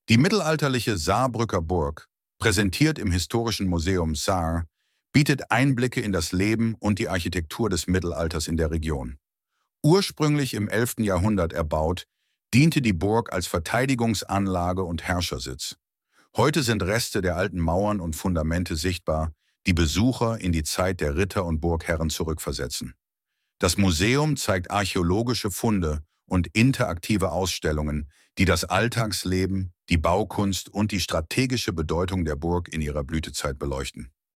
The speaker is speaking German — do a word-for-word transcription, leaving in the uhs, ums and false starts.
Die mittelalterliche Saarbrücker Burg, präsentiert im Historischen Museum Saar, bietet Einblicke in das Leben und die Architektur des Mittelalters in der Region. Ursprünglich im elften Jahrhundert erbaut, diente die Burg als Verteidigungsanlage und Herrschersitz. Heute sind Reste der alten Mauern und Fundamente sichtbar, die Besucher in die Zeit der Ritter und Burgherren zurückversetzen. Das Museum zeigt archäologische Funde und interaktive Ausstellungen, die das Alltagsleben, die Baukunst und die strategische Bedeutung der Burg in ihrer Blütezeit beleuchten.